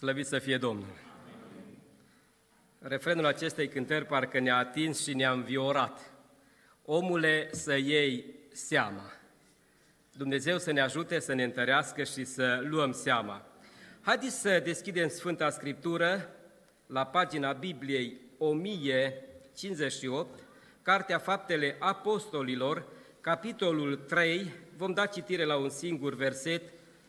Slăvit să fie Domnul! Refrenul acestei cântări parcă ne-a atins și ne-a înviorat. Omule, să iei seama. Dumnezeu să ne ajute să ne întărească și să luăm seama. Haideți să deschidem Sfânta Scriptură la pagina Bibliei 1058, Cartea Faptele Apostolilor, capitolul 3, vom da citire la un singur verset,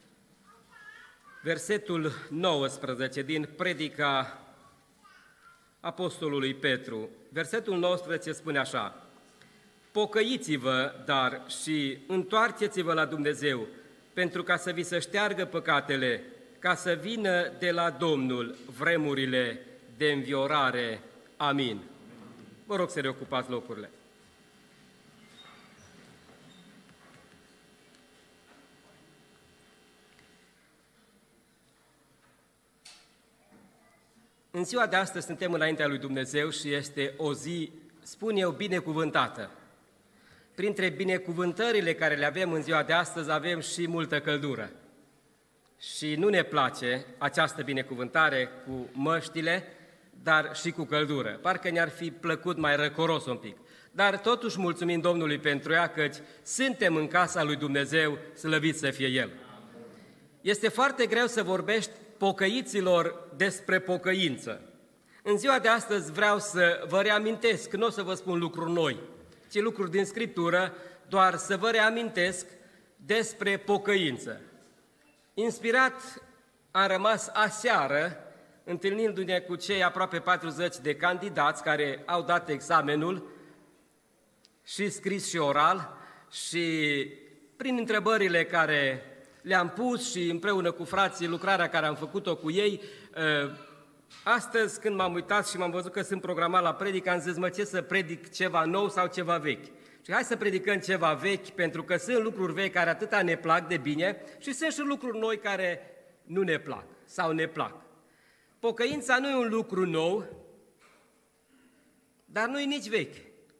versetul 19 din Predica Apostolului Petru. Versetul 19 spune așa: Pocăiți-vă, dar și întoarceți-vă la Dumnezeu, pentru ca să vi se șteargă păcatele, ca să vină de la Domnul vremurile de înviorare. Amin. Vă rog să reocupați locurile. În ziua de astăzi suntem înaintea lui Dumnezeu și este o zi, spun eu, binecuvântată. Printre binecuvântările care le avem în ziua de astăzi avem și multă căldură. Și nu ne place această binecuvântare cu măștile, dar și cu căldură. Parcă ne-ar fi plăcut mai răcoros un pic. Dar totuși mulțumim Domnului pentru ea, căci suntem în casa lui Dumnezeu, slăvit să fie El. Este foarte greu să vorbești pocăiților despre pocăință. În ziua de astăzi vreau să vă reamintesc, nu o să vă spun lucruri noi, ci lucruri din Scriptură, doar să vă reamintesc despre pocăință. Inspirat am rămas aseară, întâlnindu-ne cu cei aproape 40 de candidați care au dat examenul, și scris și oral, și prin întrebările care le-am pus și împreună cu frații lucrarea care am făcut-o cu ei, astăzi când m-am uitat și m-am văzut că sunt programat la predică, am zis, ce să predic ceva nou sau ceva vechi? Și hai să predicăm ceva vechi, pentru că sunt lucruri vechi care atâta ne plac de bine și sunt și lucruri noi care nu ne plac sau ne plac. Pocăința nu e un lucru nou, dar nu e nici vechi.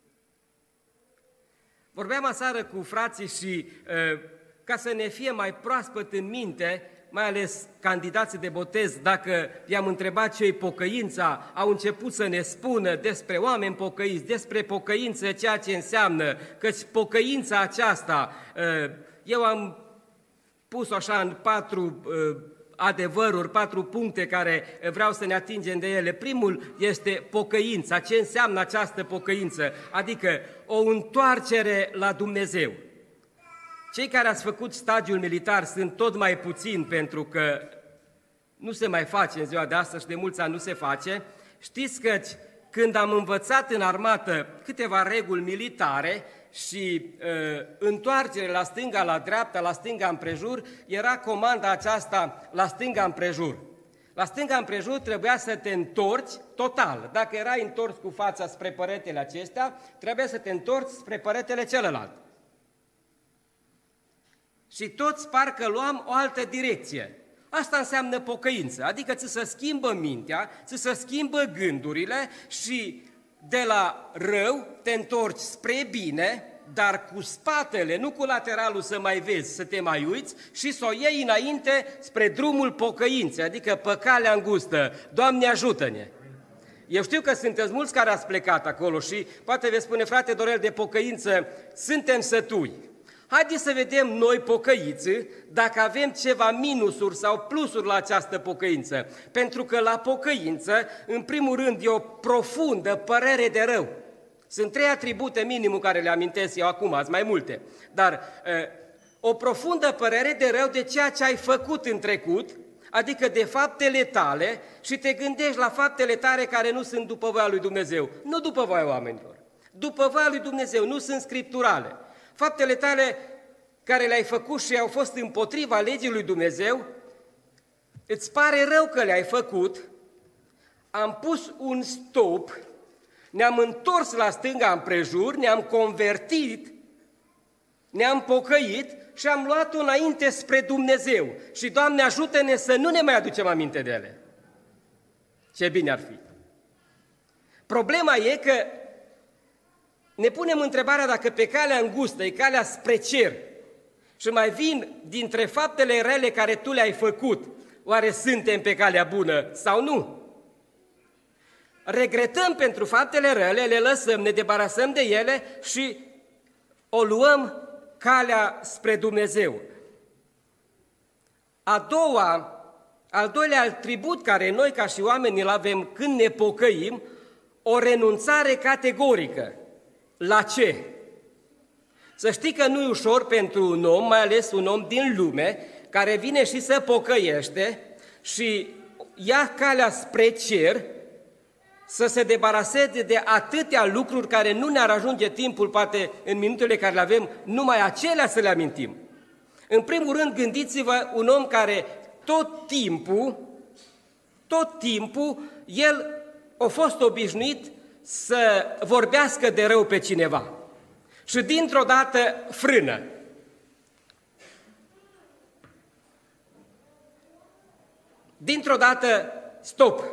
Vorbeam aseară cu frații și ca să ne fie mai proaspăt în minte, mai ales candidații de botez, dacă i-am întrebat ce-i pocăința, au început să ne spună despre oameni pocăiți, despre pocăință, ceea ce înseamnă, căci pocăința aceasta, eu am pus-o așa în 4 adevăruri, 4 puncte care vreau să ne atingem de ele. Primul este pocăința. Ce înseamnă această pocăință? Adică o întoarcere la Dumnezeu. Cei care ați făcut stagiul militar sunt tot mai puțini, pentru că nu se mai face în ziua de astăzi și de mulți ani nu se face. Știți că când am învățat în armată câteva reguli militare și întoarcere la stânga, la dreapta, la stânga împrejur, era comanda aceasta la stânga împrejur. La stânga împrejur trebuia să te întorci total. Dacă erai întors cu fața spre păretele acestea, trebuia să te întorci spre păretele celălalt. Și toți parcă luam o altă direcție. Asta înseamnă pocăință, adică ți se schimbă mintea, ți se schimbă gândurile și de la rău te întorci spre bine, dar cu spatele, nu cu lateralul să mai vezi, să te mai uiți și să o iei înainte spre drumul pocăinței, adică pe calea îngustă. Doamne, ajută-ne! Eu știu că sunteți mulți care ați plecat acolo și poate veți spune, frate Dorel, de pocăință suntem sătui. Haideți să vedem noi pocăiți dacă avem ceva minusuri sau plusuri la această pocăință. Pentru că la pocăință, în primul rând, e o profundă părere de rău. Sunt 3 atribute minimum care le amintesc eu acum, azi mai multe. Dar o profundă părere de rău de ceea ce ai făcut în trecut, adică de faptele tale, și te gândești la faptele tale care nu sunt după voia lui Dumnezeu, nu după voia oamenilor. După voia lui Dumnezeu, nu sunt scripturale. Faptele tale care le-ai făcut și au fost împotriva legii lui Dumnezeu, îți pare rău că le-ai făcut, am pus un stop, ne-am întors la stânga împrejur, ne-am convertit, ne-am pocăit și am luat-o înainte spre Dumnezeu. Și, Doamne, ajută-ne să nu ne mai aducem aminte de ele. Ce bine ar fi! Problema e că ne punem întrebarea dacă pe calea îngustă, e calea spre cer, și mai vin dintre faptele rele care tu le-ai făcut, Oare suntem pe calea bună sau nu? Regretăm pentru faptele rele, le lăsăm, ne debarasăm de ele și o luăm calea spre Dumnezeu. Al doilea atribut care noi ca și oameni îl avem când ne pocăim, o renunțare categorică. La ce? Să știi că nu e ușor pentru un om, mai ales un om din lume, care vine și se pocăiește și ia calea spre cer, să se debaraseze de atâtea lucruri care nu ne-ar ajunge timpul, poate în minutele care le avem, numai acelea să le amintim. În primul rând, gândiți-vă un om care tot timpul, el a fost obișnuit să vorbească de rău pe cineva. Și dintr-o dată frână. Dintr-o dată stop.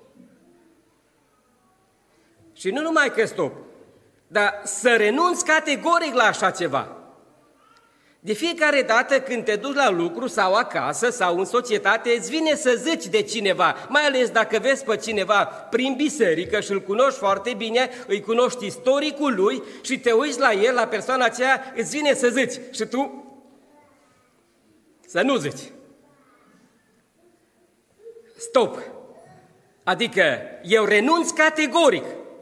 Și nu numai că stop, dar să renunți categoric la așa ceva. De fiecare dată când te duci la lucru sau acasă sau în societate, îți vine să zici de cineva, mai ales dacă vezi pe cineva prin biserică și îl cunoști foarte bine, îi cunoști istoricul lui și te uiți la el, la persoana aceea, îți vine să zici și tu să nu zici. Stop! Adică eu renunț categoric.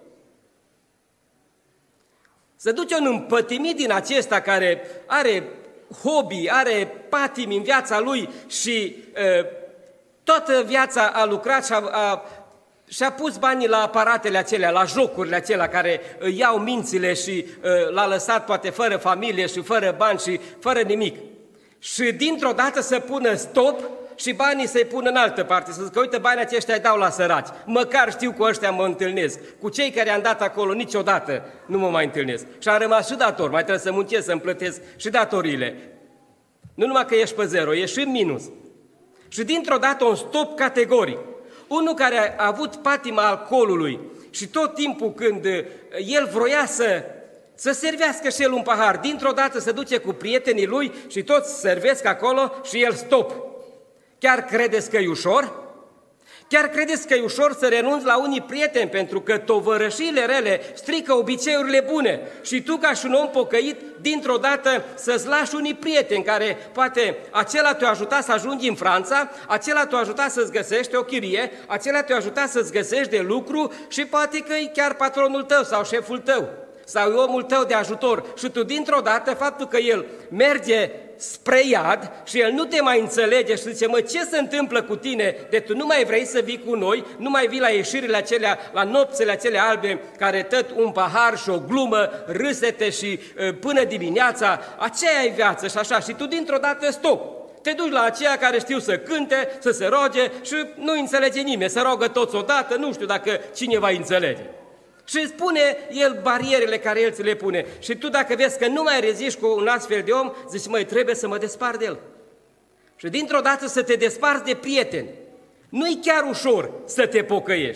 Să duce un împătimit din acesta care are hobby, are patimi în viața lui și toată viața a lucrat și-a pus banii la aparatele acelea, la jocurile acelea care iau mințile și l-a lăsat poate fără familie și fără bani și fără nimic. Și dintr-o dată să pună stop și banii să-i pună în altă parte, să zică, uite, banii aceștia îi dau la săraci, măcar știu cu ăștia mă întâlnesc, cu cei care am dat acolo niciodată nu mă mai întâlnesc. Și am rămas și dator, mai trebuie să muncesc, să-mi plătesc și datoriile. Nu numai că ești pe zero, ești în minus. Și dintr-o dată un stop categoric. Unul care a avut patima alcoolului și tot timpul când el vroia să servească și el un pahar, dintr-o dată se duce cu prietenii lui și toți servesc acolo și el stop. Chiar credeți că e ușor? Chiar credeți că e ușor să renunți la unii prieteni pentru că tovărășiile rele strică obiceiurile bune și tu ca și un om pocăit, dintr-o dată să-ți lași unii prieteni care poate acela te-a ajutat să ajungi în Franța, acela te-a ajutat să-ți găsești o chirie, acela te-a ajutat să-ți găsești de lucru și poate că e chiar patronul tău sau șeful tău sau e omul tău de ajutor și tu dintr-o dată faptul că el merge spre iad și el nu te mai înțelege și zice, mă, ce se întâmplă cu tine de tu nu mai vrei să vii cu noi, nu mai vii la ieșirile acelea, la nopțile acelea albe care tot un pahar și o glumă, râsete și până dimineața, aceea e viață și așa și tu dintr-o dată stop. Te duci la aceia care știu să cânte, să se roage și nu înțelege nimeni, se roagă toți odată, nu știu dacă cineva înțelege. Și îți pune el barierele care el ți le pune. Și tu dacă vezi că nu mai reziști cu un astfel de om, zici, măi, trebuie să mă despart de el. Și dintr-o dată să te desparți de prieteni. Nu-i chiar ușor să te pocăiești.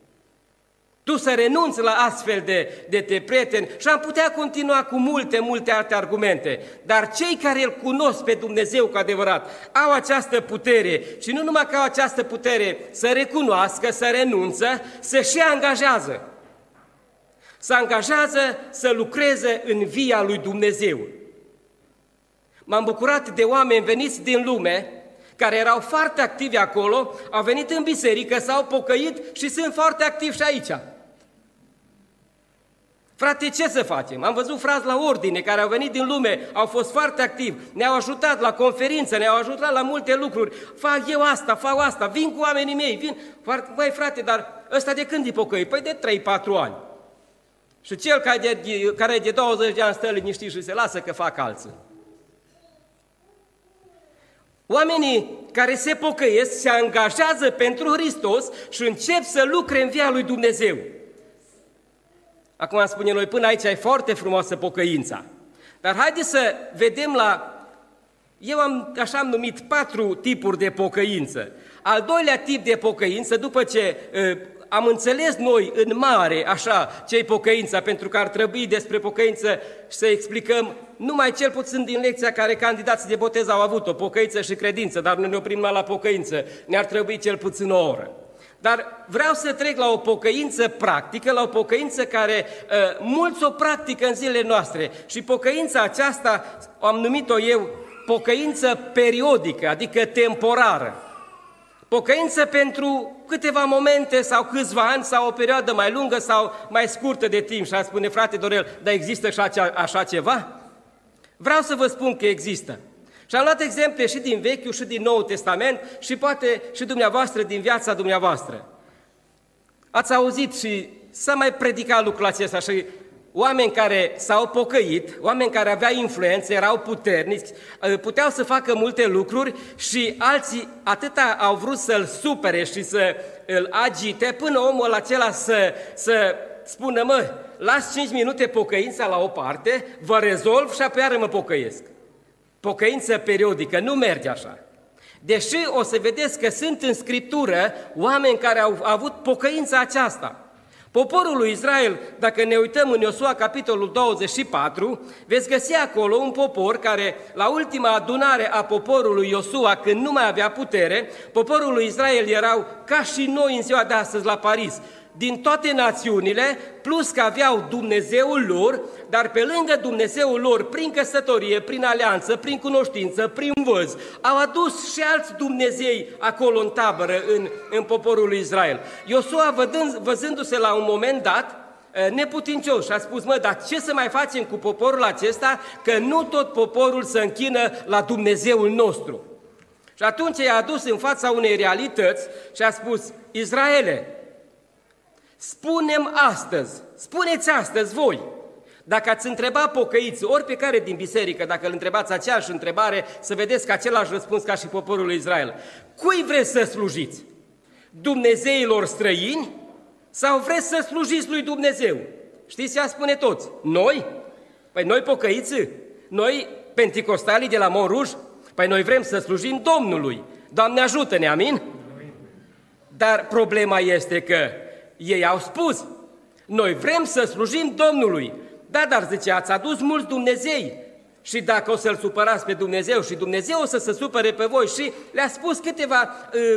Tu să renunți la astfel de prieteni și am putea continua cu multe alte argumente. Dar cei care îl cunosc pe Dumnezeu cu adevărat au această putere și nu numai că au această putere să recunoască, să renunță, să și angajează. Se angajează să lucreze în via lui Dumnezeu. M-am bucurat de oameni veniți din lume, care erau foarte activi acolo, au venit în biserică, s-au pocăit și sunt foarte activi și aici. Frate, ce să facem? Am văzut frați la ordine care au venit din lume, au fost foarte activi, ne-au ajutat la conferință, ne-au ajutat la multe lucruri. Fac eu asta, fac asta, vin cu oamenii mei, vin. Băi, frate, dar ăsta de când e pocăit? Păi de 3-4 ani. Și cel care de 20 de ani stă liniștit și se lasă că fac alții. Oamenii care se pocăiesc se angajează pentru Hristos și încep să lucre în via lui Dumnezeu. Acum spune noi, până aici e foarte frumoasă pocăința. Dar haideți să vedem eu așa am numit 4 tipuri de pocăință. Al doilea tip de pocăință, după ce am înțeles noi în mare, așa, ce-i pocăința, pentru că ar trebui despre pocăință să explicăm numai cel puțin din lecția care candidații de botez au avut-o, pocăință și credință, dar nu ne oprim la pocăință, ne-ar trebui cel puțin o oră. Dar vreau să trec la o pocăință practică, la o pocăință care mulți o practică în zilele noastre. Și pocăința aceasta am numit-o eu pocăință periodică, adică temporară. Pocăință pentru câteva momente sau câțiva ani sau o perioadă mai lungă sau mai scurtă de timp. Și a spune, frate Dorel, dar există și așa ceva? Vreau să vă spun că există. Și am luat exemple și din Vechiul și din Noul Testament și poate și dumneavoastră din viața dumneavoastră. Ați auzit și s-a mai predicat lucrul acesta și oameni care s-au pocăit, oameni care aveau influență, erau puternici, puteau să facă multe lucruri și alții atâta au vrut să-l supere și să îl agite până omul acela să spună, mă, las 5 minute pocăința la o parte, vă rezolv și apoi iară mă pocăiesc. Pocăință periodică, nu merge așa. Deși o să vedeți că sunt în Scriptură oameni care au avut pocăința aceasta. Poporul lui Israel, dacă ne uităm în Iosua, capitolul 24, veți găsi acolo un popor care, la ultima adunare a poporului Iosua, când nu mai avea putere, poporul lui Israel erau ca și noi în ziua de astăzi la Paris, din toate națiunile, plus că aveau Dumnezeul lor, dar pe lângă Dumnezeul lor, prin căsătorie, prin alianță, prin cunoștință, prin văz, au adus și alți Dumnezei acolo în tabără, în poporul lui Israel. Iosua, văzându-se la un moment dat, neputincios și a spus, mă, dar ce să mai facem cu poporul acesta, că nu tot poporul se închină la Dumnezeul nostru. Și atunci i-a adus în fața unei realități și a spus, Israele, spuneți astăzi voi, dacă ați întreba pocăiți, ori pe care din biserică, dacă îl întrebați aceeași întrebare, să vedeți că același răspuns ca și poporul lui Israel. Cui vreți să slujiți? Dumnezeilor străini sau vreți să slujiți lui Dumnezeu? Știți ce spune toți? Noi? Păi noi pocăiți? Noi penticostalii de la Montrouge? Păi noi vrem să slujim Domnului. Doamne ajută-ne, amin? Dar problema este că ei au spus, noi vrem să slujim Domnului. Da, dar zice, ați adus mulți Dumnezei și dacă o să-L supărați pe Dumnezeu și Dumnezeu o să se supere pe voi și le-a spus câteva,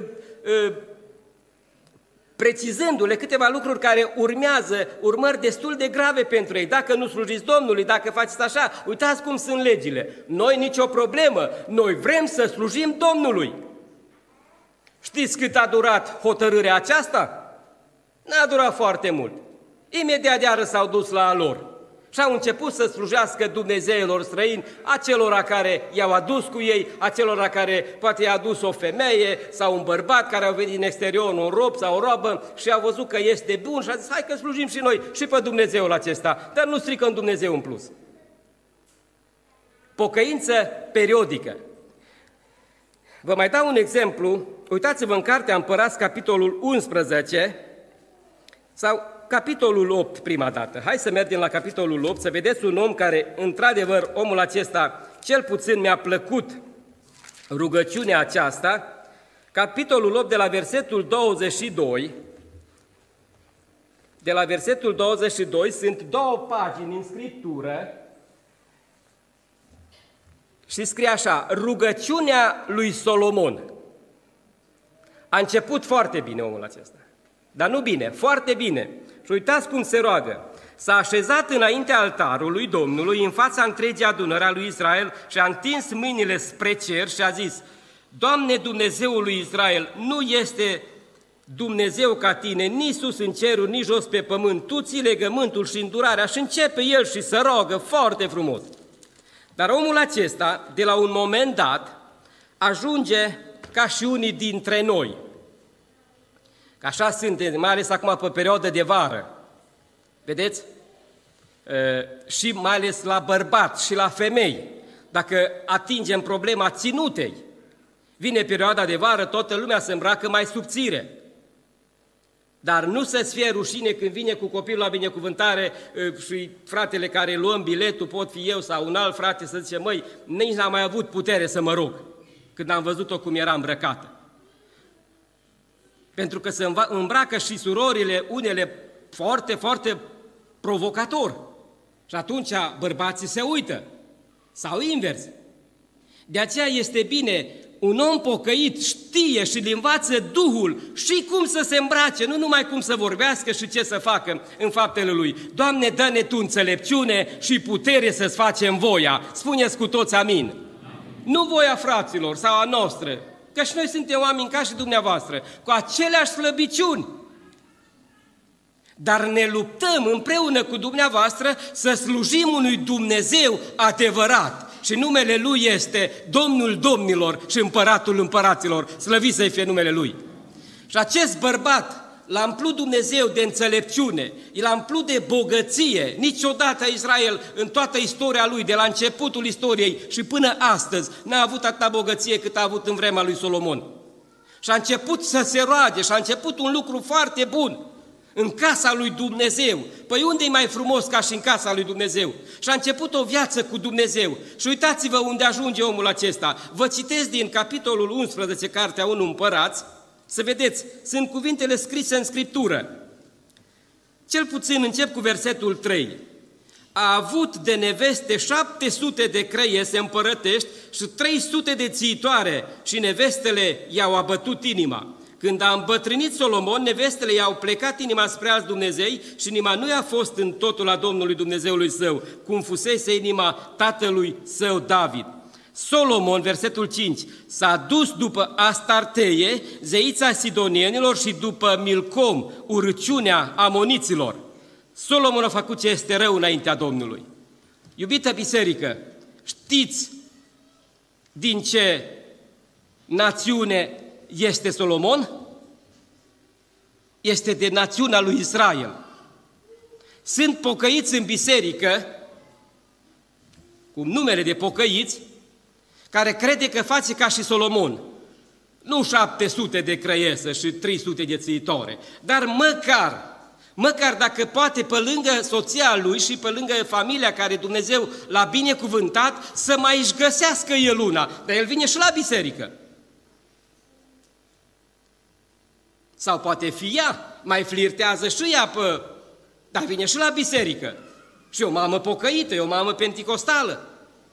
precizându-le câteva lucruri care urmează, urmări destul de grave pentru ei. Dacă nu slujiți Domnului, dacă faceți așa, uitați cum sunt legile. Noi nicio problemă, noi vrem să slujim Domnului. Știți cât a durat hotărârea aceasta? N-a durat foarte mult. Imediat iară s-au dus la a lor și au început să slujească Dumnezeilor străini, acelora care i-au adus cu ei, acelora care poate i-a adus o femeie sau un bărbat care au venit din exterior, un rob sau o roabă și au văzut că este bun și a zis, hai că slujim și noi și pe Dumnezeul acesta, dar nu stricăm Dumnezeu în plus. Pocăință periodică. Vă mai dau un exemplu, uitați-vă în Cartea Împărați, capitolul 11, sau capitolul 8 prima dată. Hai să mergem la capitolul 8, să vedeți un om care, într-adevăr, omul acesta, cel puțin mi-a plăcut rugăciunea aceasta. Capitolul 8 de la versetul 22, de la versetul 22 sunt 2 pagini în Scriptură și scrie așa, rugăciunea lui Solomon. A început foarte bine omul acesta. Dar nu bine, foarte bine. Și uitați cum se roagă. S-a așezat înaintea altarului Domnului, în fața întregii adunări a lui Israel și a întins mâinile spre cer și a zis, Doamne Dumnezeul lui Israel, nu este Dumnezeu ca tine, nici sus în cerul, nici jos pe pământ. Tu ții legământul și îndurarea și începe el și să roagă foarte frumos. Dar omul acesta, de la un moment dat, ajunge ca și unii dintre noi. Că așa sunt, mai ales acum pe perioadă de vară. Vedeți? Și mai ales la bărbați și la femei. Dacă atingem problema ținutei, vine perioada de vară, toată lumea se îmbracă mai subțire. Dar nu să-ți fie rușine când vine cu copilul la binecuvântare și fratele care luăm biletul, pot fi eu sau un alt frate, să zice, măi, nici n-am mai avut putere să mă rog, când am văzut-o cum era îmbrăcată. Pentru că se îmbracă și surorile unele foarte, foarte provocator. Și atunci bărbații se uită. Sau invers. De aceea este bine, un om pocăit știe și îl învață Duhul și cum să se îmbrace, nu numai cum să vorbească și ce să facă în faptele Lui. Doamne, dă-ne Tu înțelepciune și putere să-ți facem voia. Spuneți cu toți amin. Nu voia fraților sau a noastră, că și noi suntem oameni ca și dumneavoastră, cu aceleași slăbiciuni. Dar ne luptăm împreună cu dumneavoastră să slujim unui Dumnezeu adevărat. Și numele Lui este Domnul Domnilor și Împăratul Împăraților. Slăvit să-i fie numele Lui. Și acest bărbat l-a umplut Dumnezeu de înțelepciune, l-a umplut de bogăție. Niciodată Israel, în toată istoria lui, de la începutul istoriei și până astăzi, n-a avut atâta bogăție cât a avut în vremea lui Solomon. Și a început să se roage și a început un lucru foarte bun. În casa lui Dumnezeu. Păi unde e mai frumos ca și în casa lui Dumnezeu? Și a început o viață cu Dumnezeu. Și uitați-vă unde ajunge omul acesta. Vă citesc din capitolul 11, cartea 1 Împărați, să vedeți, sunt cuvintele scrise în Scriptură. Cel puțin încep cu versetul 3. A avut de neveste 700 de creiese împărătești și 300 de țiitoare și nevestele i-au abătut inima. Când a îmbătrânit Solomon, nevestele i-au plecat inima spre alți Dumnezei și inima nu i-a fost în totul a Domnului Dumnezeului său, cum fusese inima tatălui său David. Solomon, versetul 5, s-a dus după Astarteie, zeița sidonienilor și după Milcom, urăciunea amoniților. Solomon a făcut ce este rău înaintea Domnului. Iubită biserică, știți din ce națiune este Solomon? Este de națiunea lui Israel. Sunt pocăiți în biserică, cu numele de pocăiți, care crede că face ca și Solomon. Nu 700 de creiese și 300 de țiitoare, dar măcar dacă poate pe lângă soția lui și pe lângă familia care Dumnezeu l-a binecuvântat, să mai își găsească el una, dar el vine și la biserică. Sau poate fi ea, mai flirtează și ea, dar vine și la biserică. Și o mamă pocăită, e o mamă penticostală.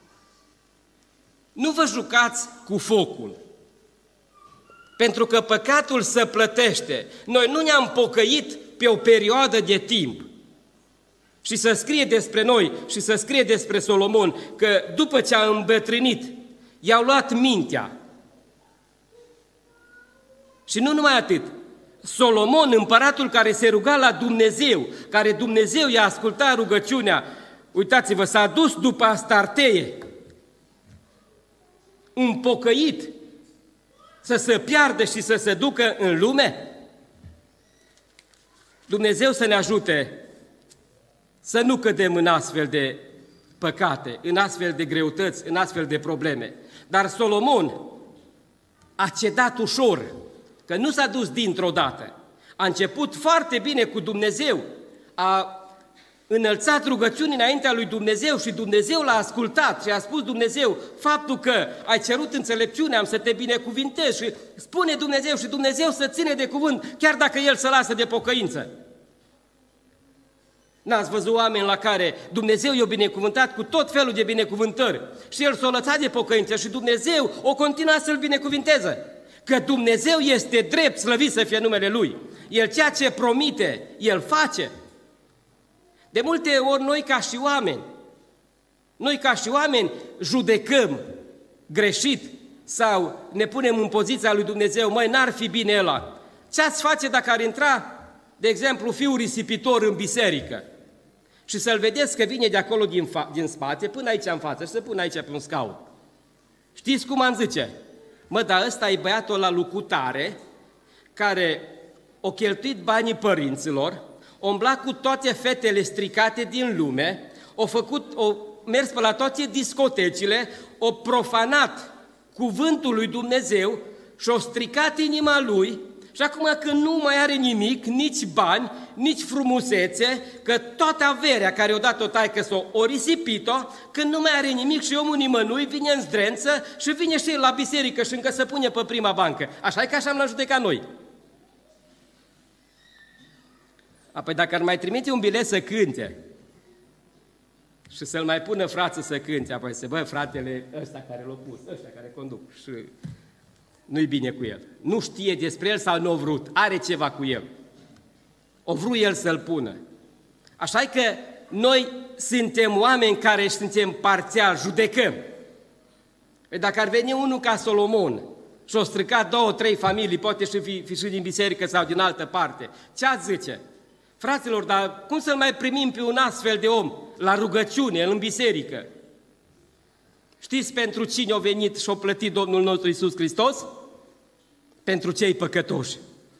Nu vă jucați cu focul, pentru că păcatul se plătește. Noi nu ne-am pocăit pe o perioadă de timp. Și să scrie despre noi și să scrie despre Solomon că după ce a îmbătrânit, i-au luat mintea. Și nu numai atât, Solomon, împăratul care se ruga la Dumnezeu, care Dumnezeu i-a ascultat rugăciunea, uitați-vă, s-a dus după Astarteie, un pocăit, să se piardă și să se ducă în lume? Dumnezeu să ne ajute să nu cădem în astfel de păcate, în astfel de greutăți, în astfel de probleme. Dar Solomon a cedat ușor, că nu s-a dus dintr-o dată. A început foarte bine cu Dumnezeu, a înălțat rugăciuni înaintea lui Dumnezeu și Dumnezeu l-a ascultat și a spus Dumnezeu, faptul că ai cerut înțelepciune, am să te binecuvintez și spune Dumnezeu și Dumnezeu să ține de cuvânt, chiar dacă El se lasă de pocăință. N-ați văzut oameni la care Dumnezeu i-a binecuvântat cu tot felul de binecuvântări și El s-a lăsat de pocăință și Dumnezeu o continua să-L binecuvinteze. Că Dumnezeu este drept, slăvit să fie numele Lui. El ceea ce promite, El face. De multe ori noi ca și oameni judecăm greșit sau ne punem în poziția lui Dumnezeu, măi, n-ar fi bine ăla. Ce ați face dacă ar intra, de exemplu, fiul risipitor în biserică și să-l vedeți că vine de acolo din spate până aici în față și se pune aici pe un scaun? Știți cum am zice? Mă, dar ăsta e băiatul la lucutare care o cheltuit banii părinților, o umblat cu toate fetele stricate din lume, o mers pe la toate discotecile, o profanat cuvântul lui Dumnezeu și o stricat inima lui și acum când nu mai are nimic, nici bani, nici frumusețe, că toată averea care o dat-o taică-s-o, o risipit-o, când nu mai are nimic și omul nimănui vine în zdrență și vine și el la biserică și încă se pune pe prima bancă. Așa e că așa am l-am judecat noi. Apoi dacă ar mai trimite un bilet să cânte și să-l mai pună frață să cânte, apoi să bă, fratele ăsta care l-a pus, ăsta care conduc și nu-i bine cu el. Nu știe despre el sau nu a vrut, are ceva cu el. O vrut el să-l pună. Așa că noi suntem oameni care suntem parțial, judecăm. Dacă ar veni unul ca Solomon și o strica 2-3 familii, poate fi și din biserică sau din altă parte, ce ați zice? Fraților, dar cum să-l mai primim pe un astfel de om la rugăciune, în biserică? Știți pentru cine a venit și a plătit Domnul nostru Iisus Hristos? Pentru cei păcătoși.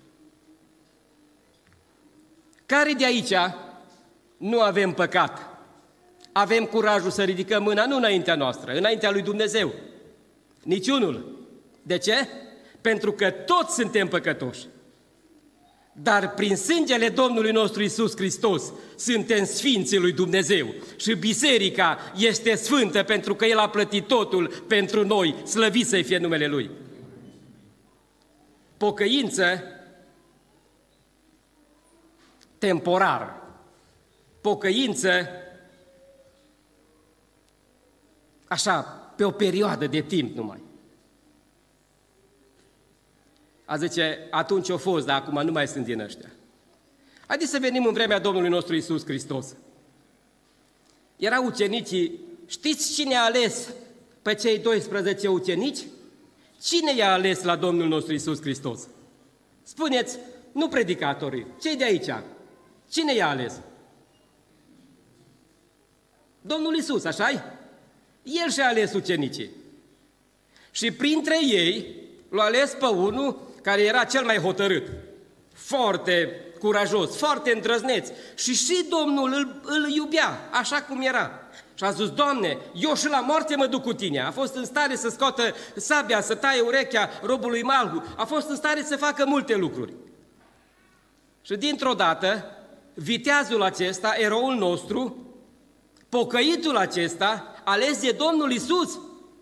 Care de aici nu avem păcat? Avem curajul să ridicăm mâna nu înaintea noastră, înaintea lui Dumnezeu. Niciunul. De ce? Pentru că toți suntem păcătoși. Dar prin sângele Domnului nostru Iisus Hristos suntem sfinții lui Dumnezeu și biserica este sfântă pentru că El a plătit totul pentru noi, slăvit să-i fie numele Lui. Pocăință temporară, pocăință așa, pe o perioadă de timp numai. A zice, atunci a fost, dar acum nu mai sunt din ăștia. Haideți să venim în vremea Domnului nostru Iisus Hristos. Erau ucenicii, știți cine a ales pe cei 12 ucenici? Cine i-a ales la Domnul nostru Iisus Hristos? Spuneți, nu predicatorii, cei de aici. Cine i-a ales? Domnul Iisus, așa-i? El și-a ales ucenicii. Și printre ei l-a ales pe unul care era cel mai hotărât, foarte curajos, foarte îndrăzneț. Și Domnul îl iubea, așa cum era. Și a zis, Doamne, eu și la moarte mă duc cu tine. A fost în stare să scoată sabia, să taie urechea robului Malhu. A fost în stare să facă multe lucruri. Și dintr-o dată, viteazul acesta, eroul nostru, pocăitul acesta, ales de Domnul Iisus,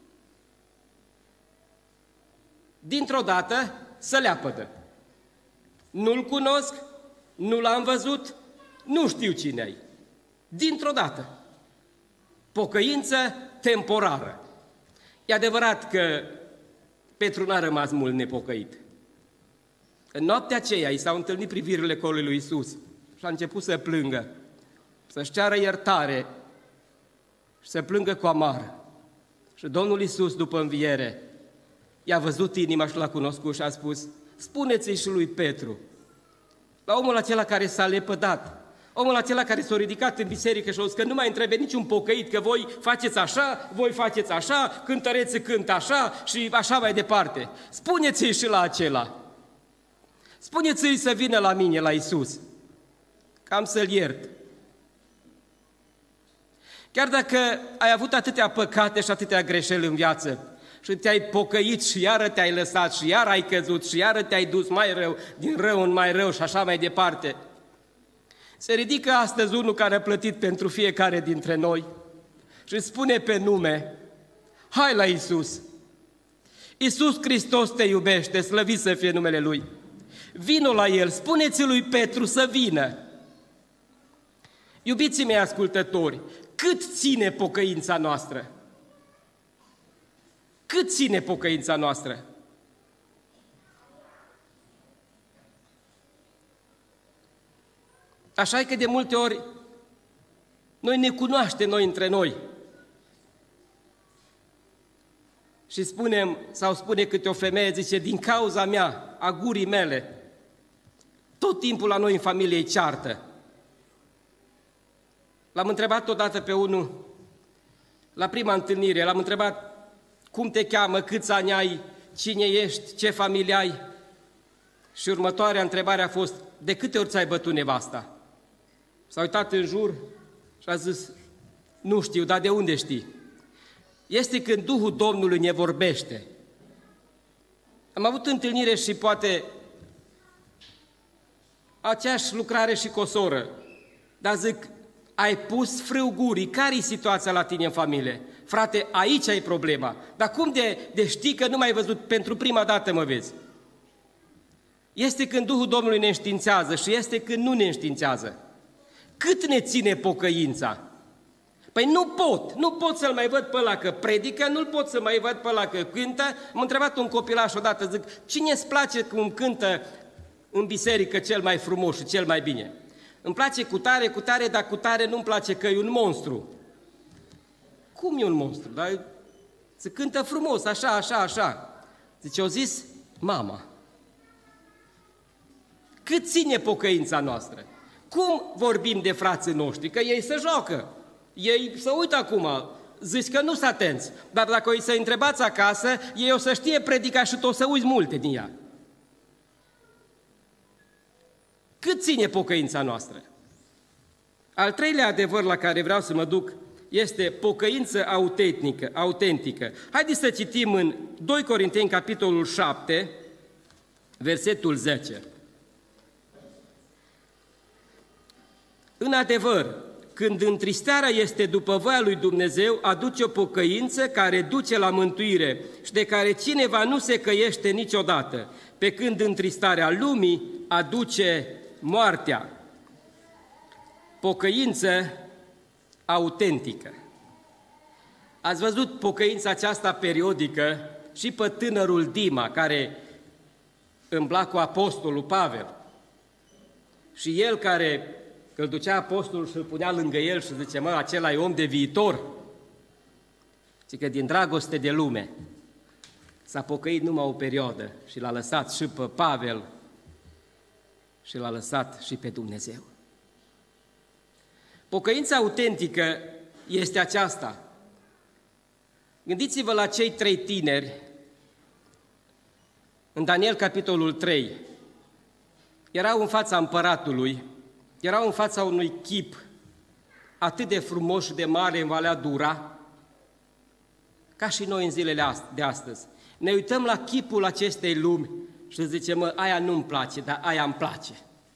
dintr-o dată să leapădă. Nu-l cunosc, nu l-am văzut, nu știu cine-i. Dintr-o dată. Pocăință temporară. E adevărat că Petru n-a rămas mult nepocăit. În noaptea aceea i s-au întâlnit privirile colului lui Iisus și a început să plângă, să-și ceară iertare și să plângă cu amar. Și Domnul Iisus, după înviere, i-a văzut inima și l-a cunoscut și a spus, spuneți-i și lui Petru, la omul acela care s-a lepădat, omul acela care s-a ridicat în biserică și a zis că nu mai întrebe niciun pocăit, că voi faceți așa, voi faceți așa, cântăreții cântă așa și așa mai departe. Spuneți-i și la acela. Spuneți-i să vină la mine, la Iisus, că am să-l iert. Chiar dacă ai avut atâtea păcate și atâtea greșeli în viață și te-ai pocăit și iară te-ai lăsat și iară ai căzut și iară te-ai dus mai rău, din rău în mai rău și așa mai departe, se ridică astăzi unul care a plătit pentru fiecare dintre noi și spune pe nume, hai la Iisus. Iisus Hristos te iubește, slăvit să fie numele Lui. Vino la El, spuneți lui Petru să vină. Iubiții mei ascultători, cât ține pocăința noastră? Cât ține pocăința noastră? Așa că de multe ori noi ne cunoaștem noi între noi și spunem, sau spune câte o femeie, zice, din cauza mea, a gurii mele, tot timpul la noi în familie e ceartă. L-am întrebat odată pe unul, la prima întâlnire, l-am întrebat cum te cheamă, câți ani ai, cine ești, ce familie ai? Și următoarea întrebare a fost, de câte ori ți-ai bătut nevasta? S-a uitat în jur și a zis, nu știu, dar de unde știi? Este când Duhul Domnului ne vorbește. Am avut întâlnire și poate aceeași lucrare și cu o soră, dar zic, ai pus frâu gurii, care-i situația la tine în familie? Frate, aici ai problema. Dar cum de știi că nu m-ai văzut, pentru prima dată mă vezi? Este când Duhul Domnului ne înștiințează și este când nu ne înștiințează. Cât ne ține pocăința? Păi nu pot să-l mai văd pe ăla că predică, nu-l pot să mai văd pe ăla că cântă. M-a întrebat un copilaș odată, zic, cine îți place cum cântă în biserică cel mai frumos și cel mai bine? Îmi place cu tare, dar cu tare nu-mi place că e un monstru. Cum e un monstru? Dar se cântă frumos, așa. Zice, au zis, mama. Cât ține pocăința noastră? Cum vorbim de frații noștri? Că ei se joacă. Ei se uită acum, zici că nu sunt atenți, dar dacă îi să întrebați acasă, ei o să știe predica și tu o să uiți multe din ea. Cât ține pocăința noastră? Al treilea adevăr la care vreau să mă duc este pocăință autentică. Haideți să citim în 2 Corinteni, capitolul 7, versetul 10. În adevăr, când întristarea este după voia lui Dumnezeu, aduce o pocăință care duce la mântuire și de care cineva nu se căiește niciodată, pe când întristarea lumii aduce moartea. Pocăință autentică. Ați văzut pocăința aceasta periodică și pe tânărul Dima, care îmbla cu apostolul Pavel. Și el care îl ducea apostolul și îl punea lângă el și zice, mă, acela e om de viitor. Și că din dragoste de lume s-a pocăit numai o perioadă și l-a lăsat și pe Pavel și l-a lăsat și pe Dumnezeu. Pocăința autentică este aceasta. Gândiți-vă la cei 3 tineri în Daniel, capitolul 3. Erau în fața împăratului, erau în fața unui chip atât de frumos și de mare în Valea Dura, ca și noi în zilele de astăzi. Ne uităm la chipul acestei lumi și zicem, mă, aia nu-mi place, dar aia îmi place.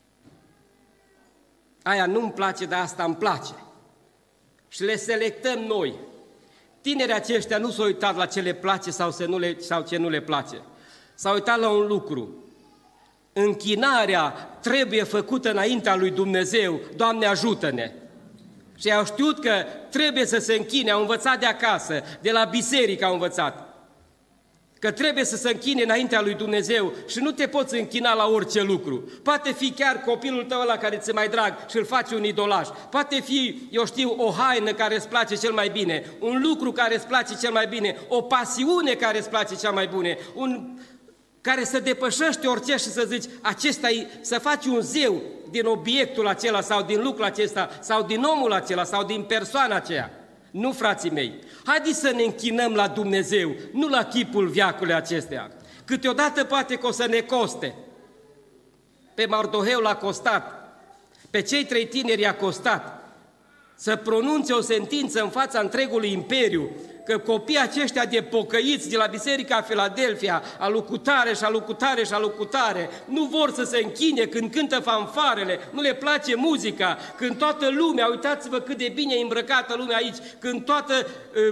Aia nu-mi place, dar asta îmi place. Și le selectăm noi. Tinerii aceștia nu s-au uitat la ce le place sau ce nu le place. S-au uitat la un lucru. Închinarea trebuie făcută înaintea lui Dumnezeu. Doamne, ajută-ne! Și au știut că trebuie să se închine, au învățat de acasă, de la biserică au învățat, că trebuie să se închine înaintea lui Dumnezeu și nu te poți închina la orice lucru. Poate fi chiar copilul tău ăla care ți-e mai drag și îl faci un idolaș. Poate fi, eu știu, o haină care îți place cel mai bine, un lucru care îți place cel mai bine, o pasiune care îți place cel mai bine, care să depășește orice și să zici, acesta e, să faci un zeu din obiectul acela sau din lucrul acesta sau din omul acela sau din persoana aceea. Nu, frații mei, haideți să ne închinăm la Dumnezeu, nu la chipul veacului acestea. Câteodată poate că o să ne coste. Pe Mardoheu l-a costat, pe cei 3 tineri i-a costat să pronunțe o sentință în fața întregului imperiu, că copiii aceștia de pocăiți de la Biserica Filadelfia, alucutare, nu vor să se închine când cântă fanfarele, nu le place muzica, când toată lumea, uitați-vă cât de bine e îmbrăcată lumea aici, când toată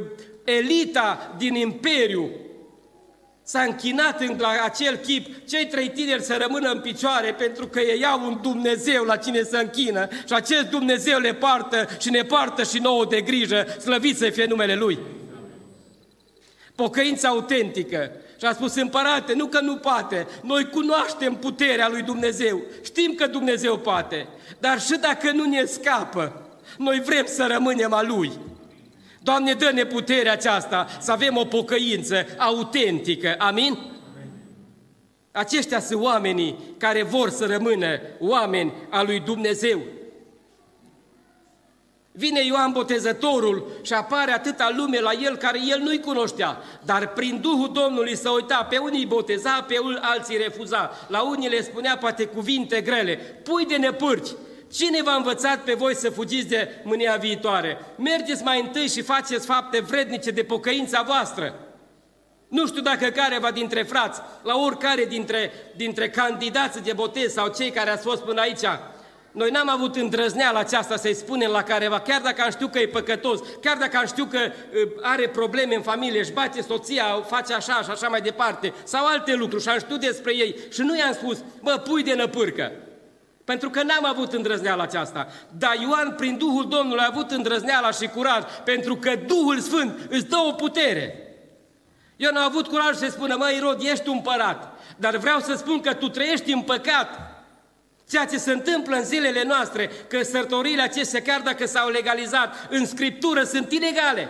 elita din imperiu s-a închinat la acel chip, cei 3 tineri să rămână în picioare pentru că ei au un Dumnezeu la cine să închină și acest Dumnezeu le poartă și ne poartă și nouă de grijă, slăvit să fie numele Lui. Pocăința autentică. Și a spus, împărate, nu că nu poate, noi cunoaștem puterea lui Dumnezeu, știm că Dumnezeu poate, dar și dacă nu ne scapă, noi vrem să rămânem a Lui. Doamne, dă-ne puterea aceasta să avem o pocăință autentică. Amin? Aceștia sunt oamenii care vor să rămână oameni a lui Dumnezeu. Vine Ioan Botezătorul și apare atâta lume la el care el nu-i cunoștea, dar prin Duhul Domnului se uita, pe unii boteza, pe alții refuza, la unii le spunea poate cuvinte grele, pui de nepârci, cine v-a învățat pe voi să fugiți de mânia viitoare? Mergeți mai întâi și faceți fapte vrednice de pocăința voastră. Nu știu dacă careva dintre frați, la oricare dintre candidații de botez sau cei care ați fost până aici, Noi n-am avut îndrăzneala aceasta să-i spunem la careva, chiar dacă am știut că e păcătos, chiar dacă am știut că are probleme în familie, își bate soția, face așa și așa mai departe, sau alte lucruri și am știut despre ei și nu i-am spus, bă, pui de năpârcă. Pentru că n-am avut îndrăzneala aceasta. Dar Ioan, prin Duhul Domnului, a avut îndrăzneala și curaj, pentru că Duhul Sfânt îți dă o putere. Eu n-am avut curaj să spună, măi, Irod, ești un împărat, dar vreau să spun că tu trăiești în păcat. Ceea ce se întâmplă în zilele noastre, că căsătoriile acestea, chiar dacă s-au legalizat în Scriptură, sunt ilegale.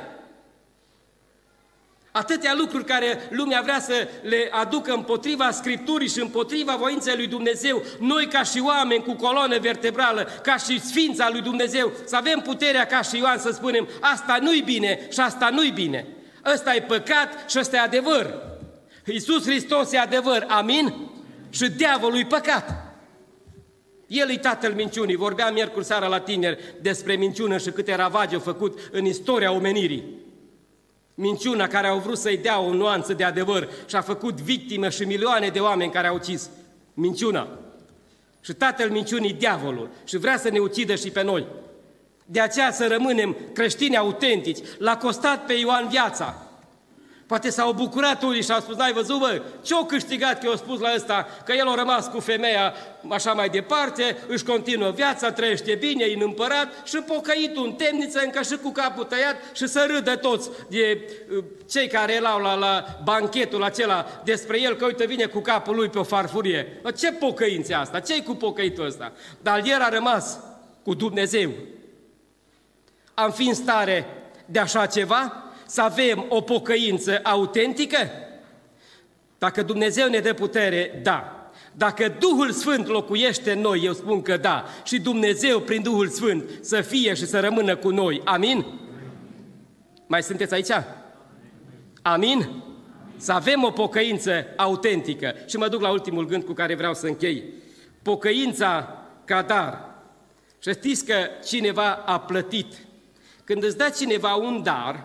Atâtea lucruri care lumea vrea să le aducă împotriva Scripturii și împotriva voinței lui Dumnezeu, noi ca și oameni cu coloană vertebrală, ca și sfința lui Dumnezeu, să avem puterea ca și Ioan să spunem, asta nu-i bine și asta nu-i bine. Ăsta e păcat și ăsta e adevăr. Iisus Hristos e adevăr, amin? Și diavolul e păcat. El e tatăl minciunii. Vorbeam miercuri seara la tineri despre minciună și câte ravagii au făcut în istoria omenirii. Minciuna care au vrut să-i dea o nuanță de adevăr și a făcut victime și milioane de oameni care au ucis. Minciuna. Și tatăl minciunii, diavolul. Și vrea să ne ucidă și pe noi. De aceea să rămânem creștini autentici. L-a costat pe Ioan viața. Poate s-au bucurat unii și au spus, n-ai văzut, bă, ce-o câștigat că i-au spus la ăsta, că el a rămas cu femeia așa mai departe, își continuă viața, trăiește bine, e în împărat și pocăit în temniță, încă și cu capul tăiat și să râdă toți de cei care erau la banchetul acela despre el, că uite vine cu capul lui pe o farfurie. Ce pocăință asta? Ce-i cu pocăitul ăsta? Dar el a rămas cu Dumnezeu. Am fi în stare de așa ceva? Să avem o pocăință autentică? Dacă Dumnezeu ne dă putere, da. Dacă Duhul Sfânt locuiește în noi, eu spun că da. Și Dumnezeu, prin Duhul Sfânt, să fie și să rămână cu noi. Amin? Mai sunteți aici? Amin? Să avem o pocăință autentică. Și mă duc la ultimul gând cu care vreau să închei. Pocăința ca dar. Și știți că cineva a plătit. Când îți dă cineva un dar,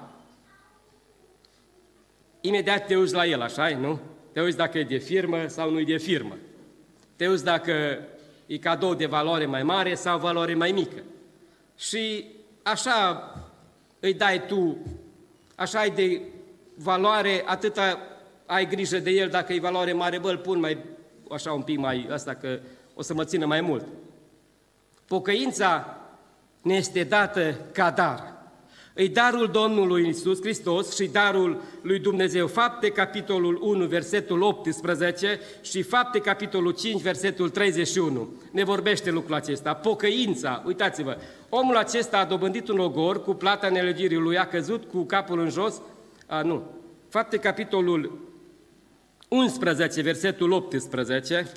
imediat te uiți la el, așa nu? Te uiți dacă e de firmă sau nu e de firmă. Te uiți dacă e cadou de valoare mai mare sau valoare mai mică. Și așa îi dai tu, așa ai de valoare, atâta ai grijă de el, dacă e valoare mare, bă, îl pun mai, așa un pic mai, ăsta că o să mă țină mai mult. Pocăința ne este dată ca dar. E darul Domnului Iisus Hristos și darul lui Dumnezeu. Fapte, capitolul 1, versetul 18 și Fapte, capitolul 5, versetul 31. Ne vorbește lucrul acesta. Pocăința, uitați-vă, omul acesta a dobândit un ogor cu plata nelegirii lui, a căzut cu capul în jos. Fapte, capitolul 11, versetul 18.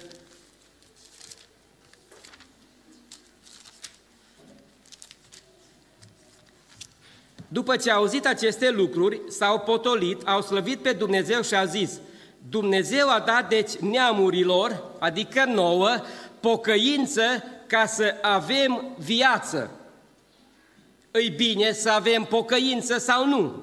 După ce au auzit aceste lucruri, s-au potolit, au slăvit pe Dumnezeu și au zis, Dumnezeu a dat deci neamurilor, adică nouă, pocăință ca să avem viață. Îi bine să avem pocăință sau nu?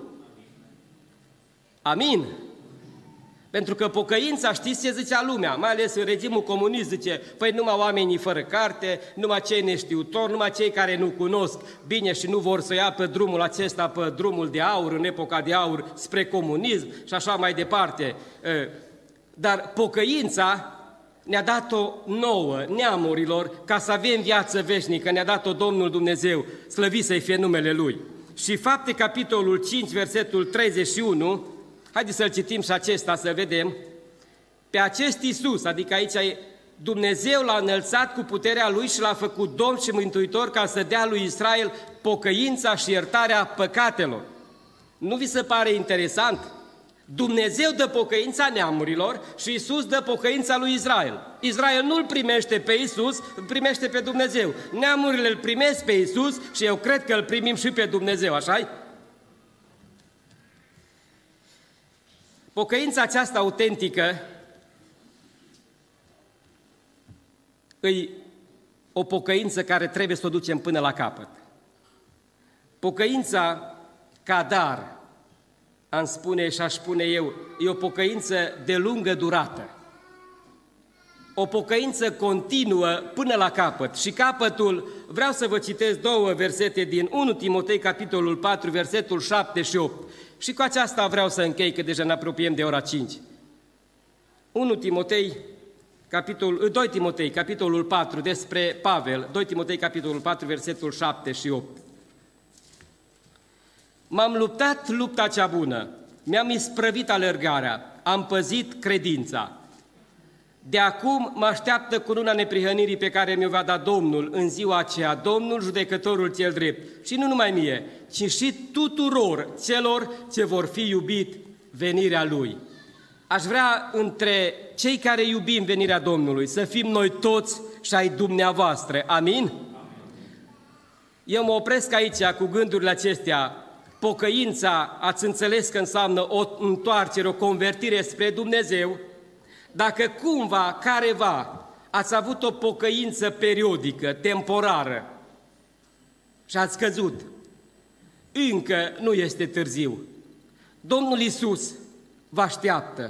Amin? Pentru că pocăința, știți ce zicea lumea, mai ales în regimul comunist, zice, păi numai oamenii fără carte, numai cei neștiutori, numai cei care nu cunosc bine și nu vor să ia pe drumul acesta, pe drumul de aur, în epoca de aur, spre comunism și așa mai departe. Dar pocăința ne-a dat-o nouă, neamurilor, ca să avem viață veșnică, ne-a dat-o Domnul Dumnezeu, slăvit să-i fie numele Lui. Și Fapte, capitolul 5, versetul 31, haideți să-l citim și acesta, să vedem. Pe acest Iisus, adică aici Dumnezeu l-a înălțat cu puterea Lui și l-a făcut Domn și Mântuitor ca să dea lui Israel pocăința și iertarea păcatelor. Nu vi se pare interesant? Dumnezeu dă pocăința neamurilor și Iisus dă pocăința lui Israel. Israel nu îl primește pe Iisus, îl primește pe Dumnezeu. Neamurile îl primesc pe Iisus și eu cred că îl primim și pe Dumnezeu, așa-i? Pocăința aceasta autentică e o pocăință care trebuie să o ducem până la capăt. Pocăința ca dar, am spune și aș spune eu, e o pocăință de lungă durată. o pocăință continuă până la capăt. Și capătul, vreau să vă citesc 2 versete din 1 Timotei, capitolul 4, versetul 7 și 8. Și cu aceasta vreau să închei, că deja ne apropiem de ora 5. 2 Timotei, capitolul 4, despre Pavel, 2 Timotei, capitolul 4, versetul 7 și 8. M-am luptat lupta cea bună, mi-am isprăvit alergarea, am păzit credința. De acum mă așteaptă cununa neprihănirii pe care mi-o va da Domnul în ziua aceea, Domnul judecătorul cel drept. Și nu numai mie, ci și tuturor celor ce vor fi iubit venirea Lui. Aș vrea între cei care iubim venirea Domnului să fim noi toți și ai dumneavoastră. Amin? Eu mă opresc aici cu gândurile acestea. Pocăința, ați înțeles că înseamnă o întoarcere, o convertire spre Dumnezeu. Dacă cumva, careva, ați avut o pocăință periodică, temporară și ați căzut, încă nu este târziu. Domnul Iisus vă așteaptă.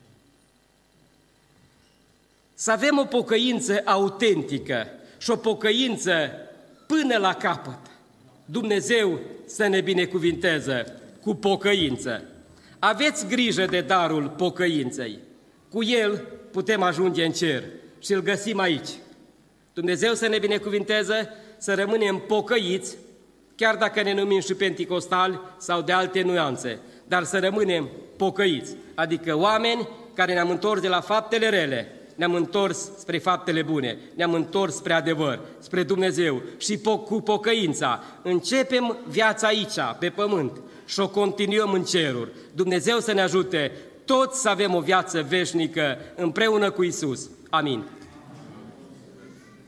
Să avem o pocăință autentică și o pocăință până la capăt. Dumnezeu să ne binecuvinteze cu pocăință. Aveți grijă de darul pocăinței. Cu el putem ajunge în cer și îl găsim aici. Dumnezeu să ne binecuvinteze, să rămânem pocăiți, chiar dacă ne numim și penticostali sau de alte nuanțe, dar să rămânem pocăiți, adică oameni care ne-am întors de la faptele rele, ne-am întors spre faptele bune, ne-am întors spre adevăr, spre Dumnezeu și cu pocăința începem viața aici, pe pământ, și o continuăm în ceruri. Dumnezeu să ne ajute toți să avem o viață veșnică împreună cu Iisus. Amin.